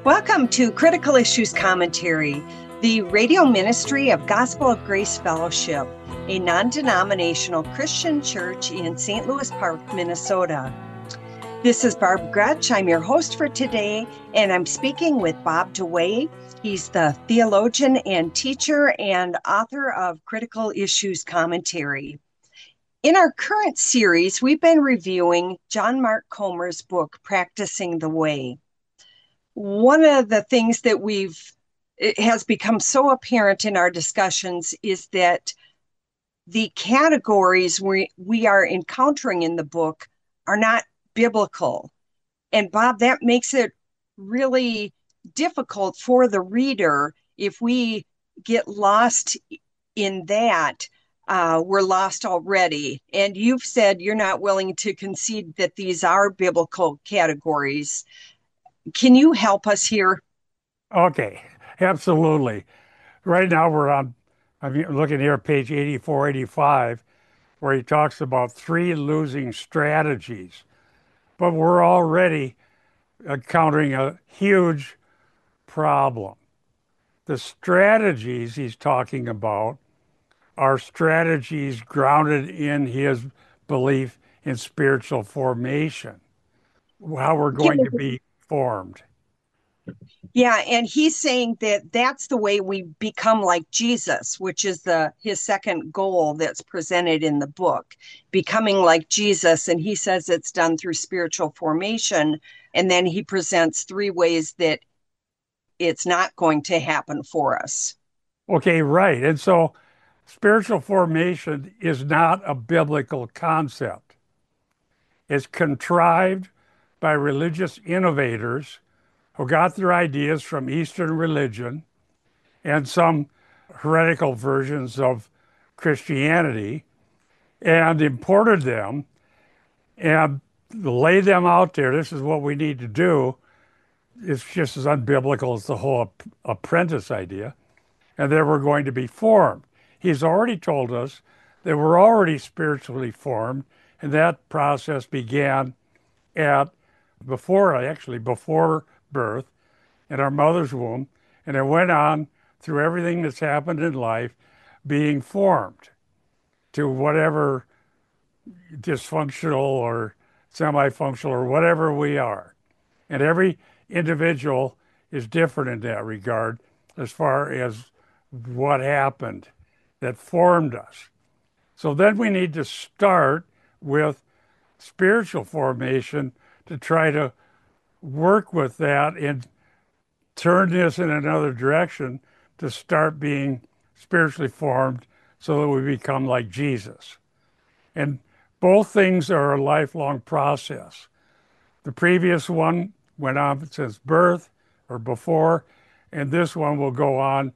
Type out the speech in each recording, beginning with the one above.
Welcome to Critical Issues Commentary, the radio ministry of Gospel of Grace Fellowship, a non-denominational Christian church in St. Louis Park, Minnesota. This is Barb Gretsch. I'm your host for today, and I'm speaking with Bob DeWaay. He's the theologian and teacher and author of Critical Issues Commentary. In our current series, we've been reviewing John Mark Comer's book, Practicing the Way. One of the things that it has become so apparent in our discussions is that the categories we are encountering in the book are not biblical. And Bob, that makes it really difficult for the reader. If we get lost in that, we're lost already. And you've said you're not willing to concede that these are biblical categories. Can you help us here? Okay, absolutely. Right now I'm looking here at page 84, 85, where he talks about 3 losing strategies. But we're already encountering a huge problem. The strategies he's talking about are strategies grounded in his belief in spiritual formation, how we're going to be formed. Yeah, and he's saying that that's the way we become like Jesus, which is his second goal that's presented in the book, becoming like Jesus. And he says it's done through spiritual formation. And then he presents 3 ways that it's not going to happen for us. Okay, right. And so spiritual formation is not a biblical concept. It's contrived by religious innovators who got their ideas from Eastern religion and some heretical versions of Christianity and imported them and laid them out there. This is what we need to do. It's just as unbiblical as the whole apprentice idea. And then we're going to be formed. He's already told us that we're already spiritually formed, and that process began before birth in our mother's womb, and it went on through everything that's happened in life, being formed to whatever dysfunctional or semi-functional or whatever we are. And every individual is different in that regard as far as what happened that formed us. So then we need to start with spiritual formation to try to work with that and turn this in another direction to start being spiritually formed so that we become like Jesus. And both things are a lifelong process. The previous one went on since birth or before, and this one will go on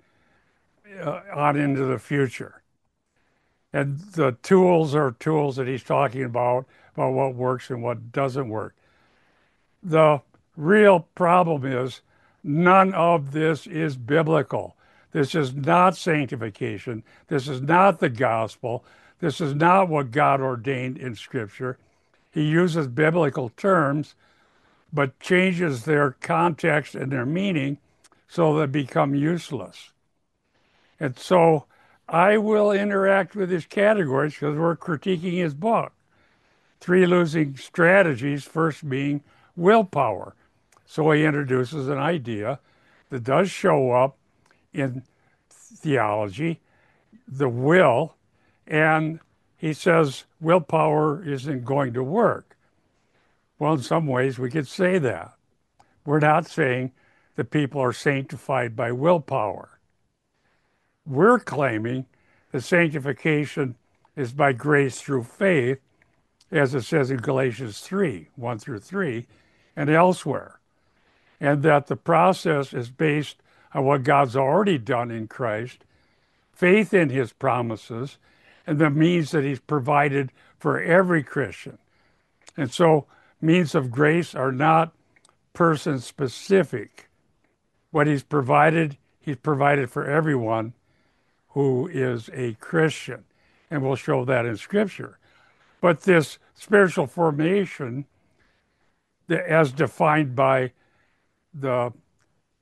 into the future. And the tools are tools that he's talking about what works and what doesn't work. The real problem is none of this is biblical. This is not sanctification. This is not the gospel. This is not what God ordained in Scripture. He uses biblical terms, but changes their context and their meaning so they become useless. And so I will interact with his categories because we're critiquing his book. 3 losing strategies, first being willpower. So he introduces an idea that does show up in theology, the will, and he says willpower isn't going to work. Well, in some ways we could say that. We're not saying that people are sanctified by willpower. We're claiming that sanctification is by grace through faith, as it says in Galatians 3, 1 through 3, and elsewhere. And that the process is based on what God's already done in Christ, faith in his promises, and the means that he's provided for every Christian. And so means of grace are not person-specific. What he's provided for everyone who is a Christian. And we'll show that in Scripture. But this spiritual formation, as defined by the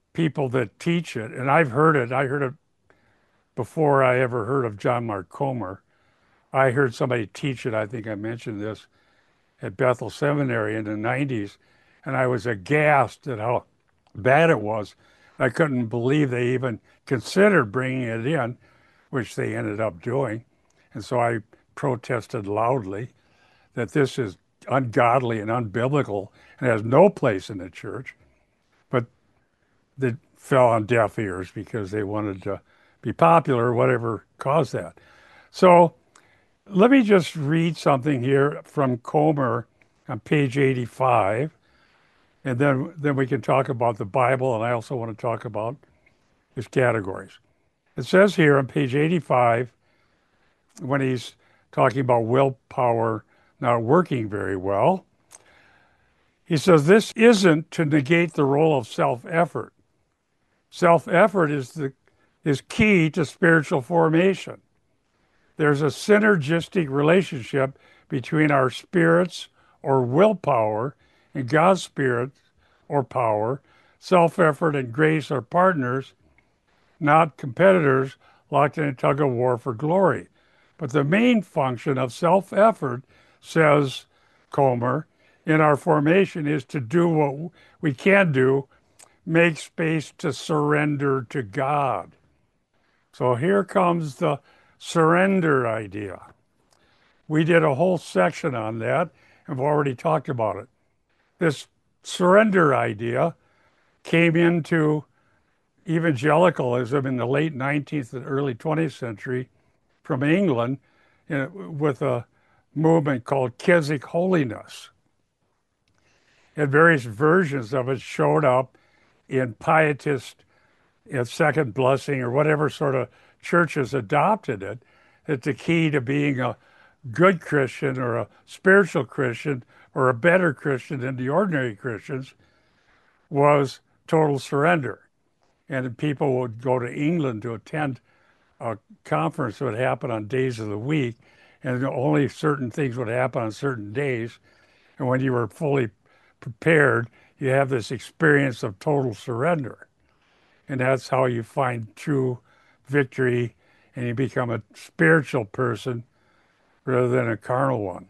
people that teach it, and I've heard it. I heard it before I ever heard of John Mark Comer. I heard somebody teach it. I think I mentioned this at Bethel Seminary in the 90s, and I was aghast at how bad it was. I couldn't believe they even considered bringing it in, which they ended up doing. And so I protested loudly that this is ungodly and unbiblical and has no place in the church. But they fell on deaf ears because they wanted to be popular, whatever caused that. So let me just read something here from Comer on page 85, and then we can talk about the Bible, and I also want to talk about his categories. It says here on page 85, when he's talking about willpower not working very well, he says this isn't to negate the role of self-effort. Self-effort is key to spiritual formation. There's a synergistic relationship between our spirits or willpower and God's spirit or power. Self-effort and grace are partners, not competitors locked in a tug of war for glory. But the main function of self-effort, says Comer, in our formation is to do what we can do, make space to surrender to God. So here comes the surrender idea. We did a whole section on that, and we've already talked about it. This surrender idea came into evangelicalism in the late 19th and early 20th century from England with a movement called Keswick Holiness. And various versions of it showed up in pietist second blessing or whatever sort of churches adopted it, that the key to being a good Christian or a spiritual Christian or a better Christian than the ordinary Christians was total surrender. And people would go to England to attend a conference that would happen on days of the week, and only certain things would happen on certain days. And when you were fully prepared, you have this experience of total surrender. And that's how you find true victory, and you become a spiritual person rather than a carnal one.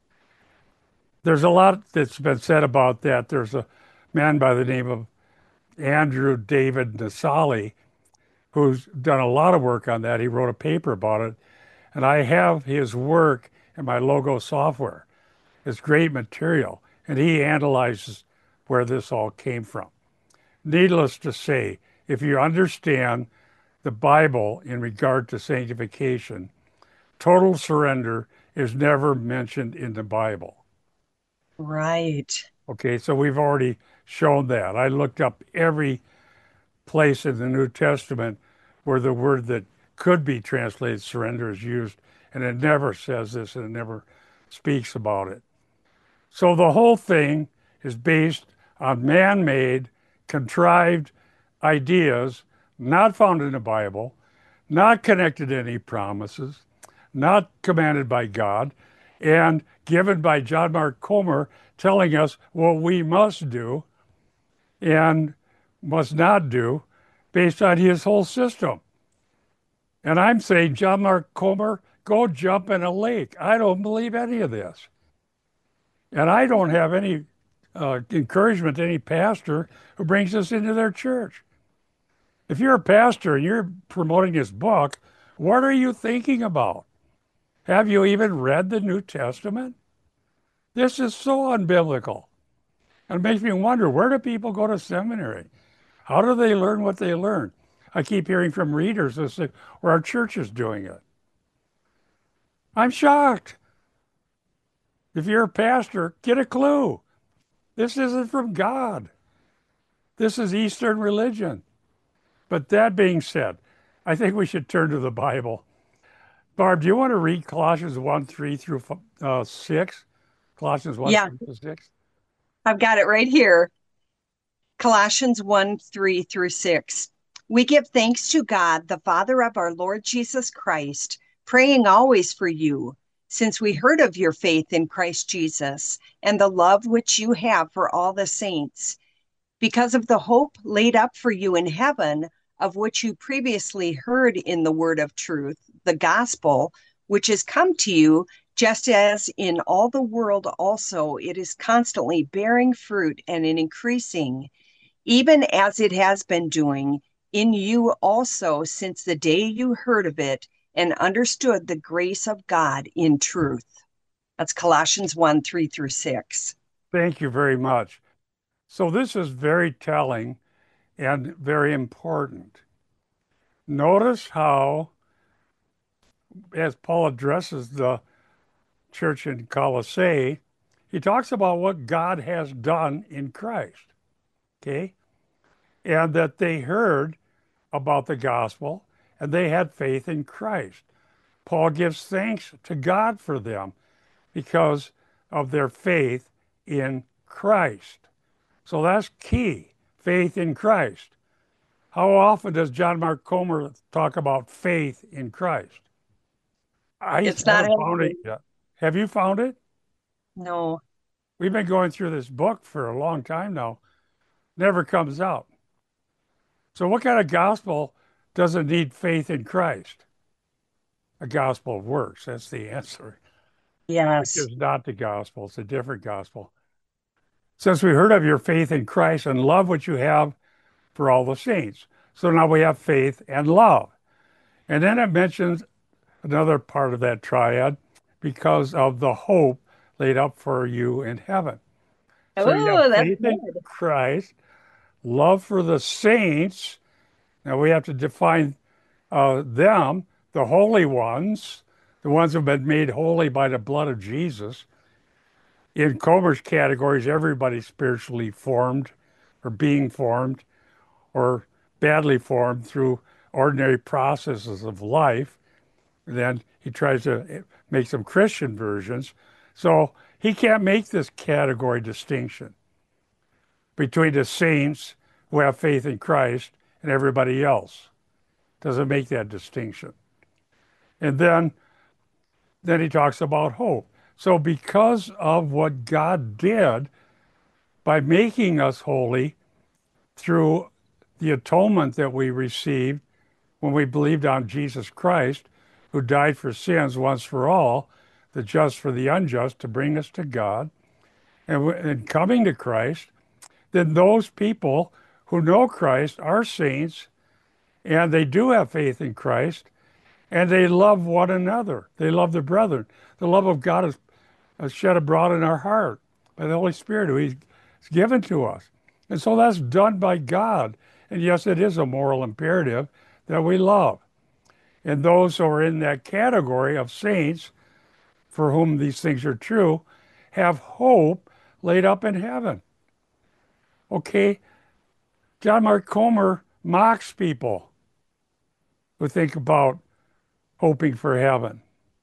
There's a lot that's been said about that. There's a man by the name of Andrew David Nassali who's done a lot of work on that. He wrote a paper about it, and I have his work in my Logo software. It's great material, and he analyzes where this all came from. Needless to say, if you understand the Bible in regard to sanctification, total surrender is never mentioned in the Bible. Right. Okay, so we've already shown that. I looked up every place in the New Testament where the word that could be translated surrender is used, and it never says this and it never speaks about it. So the whole thing is based on man-made, contrived ideas not found in the Bible, not connected to any promises, not commanded by God, and given by John Mark Comer, telling us what we must do and must not do based on his whole system. And I'm saying, John Mark Comer, go jump in a lake. I don't believe any of this. And I don't have any encouragement to any pastor who brings this into their church. If you're a pastor and you're promoting this book, what are you thinking about? Have you even read the New Testament? This is so unbiblical. And it makes me wonder, where do people go to seminary? How do they learn what they learn? I keep hearing from readers that say, well, our church is doing it. I'm shocked. If you're a pastor, get a clue. This isn't from God. This is Eastern religion. But that being said, I think we should turn to the Bible. Barb, do you want to read Colossians 1:3 through 6? Colossians 1:3 through 6? I've got it right here. Colossians 1:3 through 6. We give thanks to God, the Father of our Lord Jesus Christ, praying always for you, since we heard of your faith in Christ Jesus and the love which you have for all the saints. because of the hope laid up for you in heaven, of which you previously heard in the word of truth, the gospel, which has come to you, just as in all the world also it is constantly bearing fruit and increasing, even as it has been doing in you also since the day you heard of it and understood the grace of God in truth. That's Colossians 1 3 through 6. Thank you very much. So this is very telling and very important. Notice how, as Paul addresses the church in Colossae, he talks about what God has done in Christ, okay? And that they heard about the gospel and they had faith in Christ. Paul gives thanks to God for them because of their faith in Christ. So that's key, faith in Christ. How often does John Mark Comer talk about faith in Christ? I It's not haven't found it happening. yet. Have you found it? No. We've been going through this book for a long time now. Never comes out. So what kind of gospel doesn't need faith in Christ? A gospel of works. That's the answer. Which Yes. is not the gospel. It's a different gospel. Since we heard of your faith in Christ and love which you have for all the saints. So now we have faith and love. And then it mentions another part of that triad because of the hope laid up for you in heaven. So you have Oh, that's faith in good. Christ, love for the saints. Now we have to define them, the holy ones, the ones who have been made holy by the blood of Jesus. In Comer's categories, everybody's spiritually formed or being formed or badly formed through ordinary processes of life. Then he tries to make some Christian versions. So he can't make this category distinction between the saints who have faith in Christ and everybody else. Doesn't make that distinction. And then he talks about hope. So because of what God did by making us holy through the atonement that we received when we believed on Jesus Christ, who died for sins once for all, the just for the unjust, to bring us to God, and coming to Christ, then those people who know Christ are saints, and they do have faith in Christ, and they love one another. They love their brethren. The love of God is shed abroad in our heart by the Holy Spirit who He's given to us. And so that's done by God. And yes, it is a moral imperative that we love. And those who are in that category of saints, for whom these things are true, have hope laid up in heaven. Okay, John Mark Comer mocks people who think about hoping for heaven,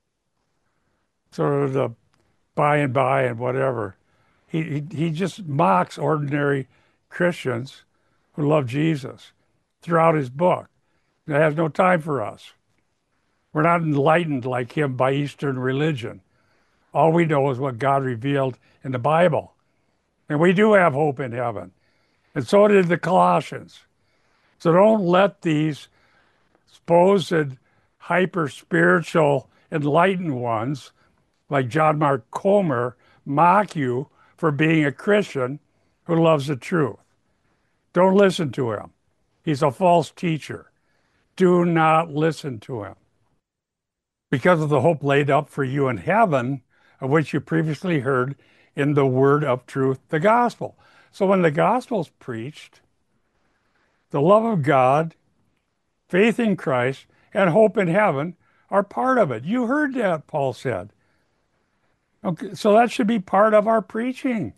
sort of the by and by and whatever. He just mocks ordinary Christians who love Jesus throughout his book. He has no time for us. We're not enlightened like him by Eastern religion. All we know is what God revealed in the Bible. And we do have hope in heaven. And so did the Colossians. So don't let these supposed hyper spiritual enlightened ones like John Mark Comer mock you for being a Christian who loves the truth. Don't listen to him. He's a false teacher. Do not listen to him. Because of the hope laid up for you in heaven, of which you previously heard in the word of truth, the gospel. So when the gospel is preached, the love of God, faith in Christ, and hope in heaven are part of it. You heard that, Paul said. Okay, so that should be part of our preaching.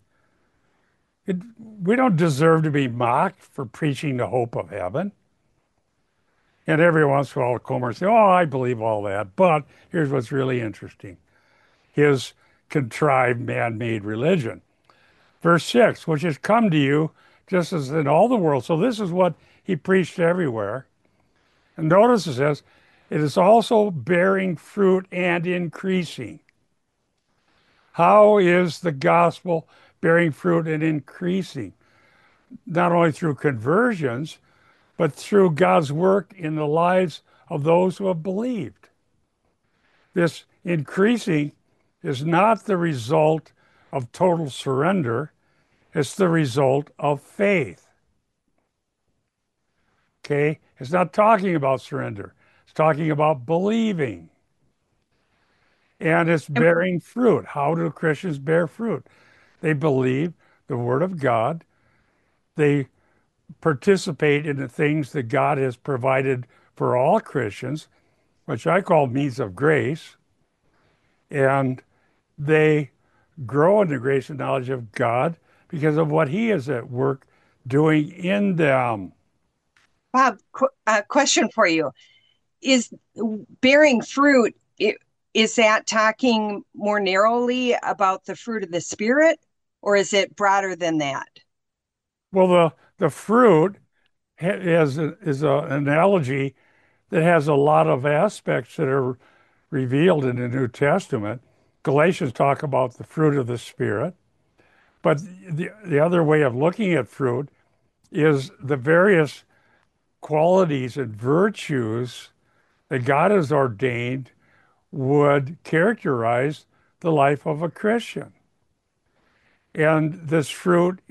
We don't deserve to be mocked for preaching the hope of heaven. And every once in a while, Comer say, "Oh, I believe all that." But here's what's really interesting: his contrived, man-made religion. Verse 6, which has come to you just as in all the world. So this is what he preached everywhere. And notice it says, it is also bearing fruit and increasing. How is the gospel bearing fruit and increasing? not only through conversions, but through God's work in the lives of those who have believed. This increasing is not the result of total surrender, it's the result of faith. Okay? It's not talking about surrender, it's talking about believing. And it's And bearing fruit. How do Christians bear fruit? They believe the Word of God, they participate in the things that God has provided for all Christians, which I call means of grace, and they grow in the grace and knowledge of God because of what He is at work doing in them. Bob, question for you. Is bearing fruit, is that talking more narrowly about the fruit of the Spirit, or is it broader than that? Well, the fruit is an analogy that has a lot of aspects that are revealed in the New Testament. Galatians talk about the fruit of the Spirit, but the other way of looking at fruit is the various qualities and virtues that God has ordained would characterize the life of a Christian. And this fruit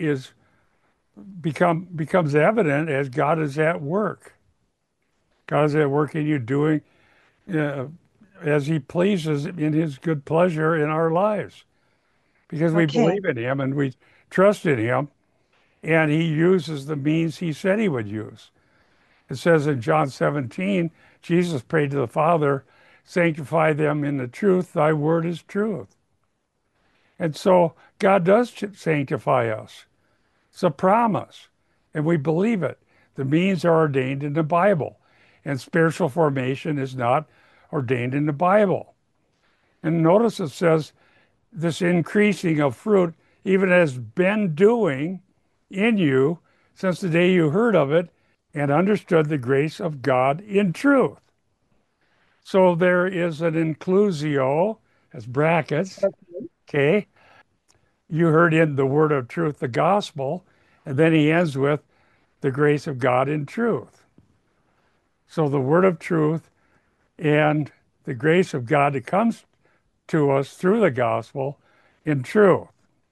becomes evident as God is at work. God is at work in you doing uh, as He pleases in His good pleasure in our lives. Because we Okay. believe in Him and we trust in Him, and He uses the means He said He would use. It says in John 17, Jesus prayed to the Father, sanctify them in the truth, thy word is truth. And so God does sanctify us. It's a promise, and we believe it. The means are ordained in the Bible, and spiritual formation is not ordained in the Bible. And notice it says this increasing of fruit even has been doing in you since the day you heard of it and understood the grace of God in truth. So there is an inclusio, as brackets, okay? You heard in the word of truth, the gospel, and then he ends with the grace of God in truth. So the word of truth and the grace of God that comes to us through the gospel in truth.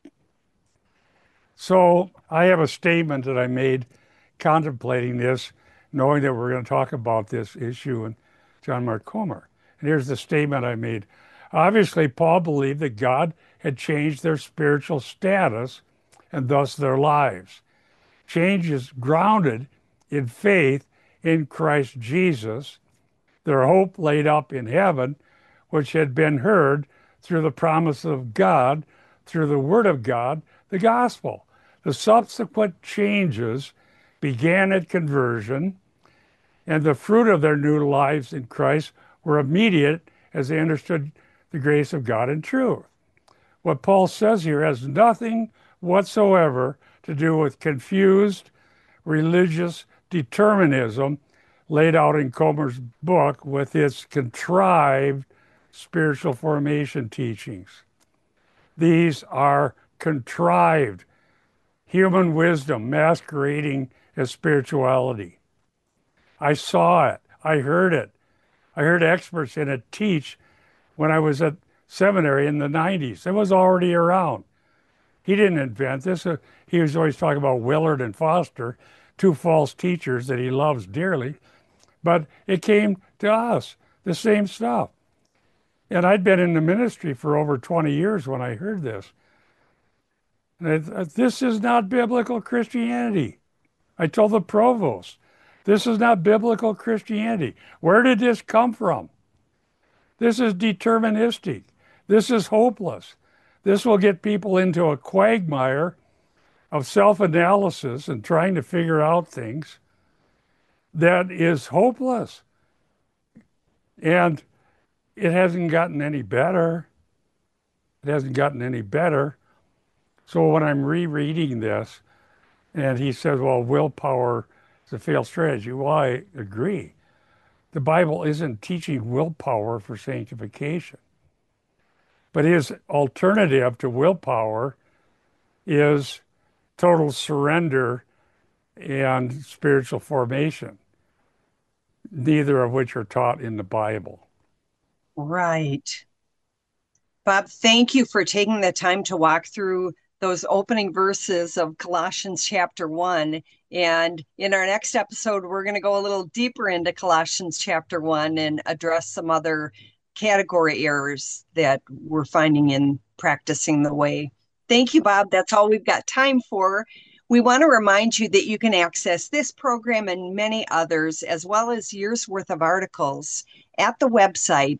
So I have a statement that I made contemplating this, knowing that we're going to talk about this issue in John Mark Comer. And here's the statement I made. Obviously, Paul believed that God had changed their spiritual status and thus their lives. Change is grounded in faith in Christ Jesus, their hope laid up in heaven, which had been heard through the promise of God, through the word of God, the gospel. The subsequent changes began at conversion, and the fruit of their new lives in Christ were immediate as they understood the grace of God in truth. What Paul says here has nothing whatsoever to do with confused religious determinism laid out in Comer's book with its contrived spiritual formation teachings. These are contrived human wisdom masquerading as spirituality. I saw it. I heard it. I heard experts in it teach when I was at seminary in the 90s. It was already around. He didn't invent this. He was always talking about Willard and Foster, two false teachers that he loves dearly. But it came to us, the same stuff. And I'd been in the ministry for over 20 years when I heard this. And this is not biblical Christianity. I told the provost, this is not biblical Christianity. Where did this come from? This is deterministic. This is hopeless. This will get people into a quagmire of self-analysis and trying to figure out things that is hopeless. And it hasn't gotten any better. It hasn't gotten any better. So when I'm rereading this, and he says, well, willpower is a failed strategy. Well, I agree. The Bible isn't teaching willpower for sanctification. But his alternative to willpower is total surrender and spiritual formation, neither of which are taught in the Bible. Right. Bob, thank you for taking the time to walk through those opening verses of Colossians chapter 1. And in our next episode, we're going to go a little deeper into Colossians chapter 1 and address some other category errors that we're finding in practicing the way. Thank you, Bob. That's all we've got time for. We want to remind you that you can access this program and many others, as well as years worth of articles, at the website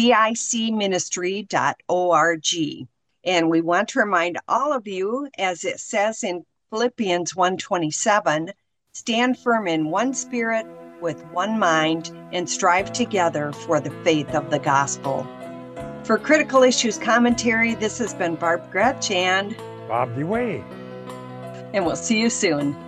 cicministry.org. And we want to remind all of you, as it says in Philippians 1:27, stand firm in one spirit, with one mind, and strive together for the faith of the gospel. For Critical Issues Commentary, this has been Barb Gretsch and Bob DeWay. we'll see you soon.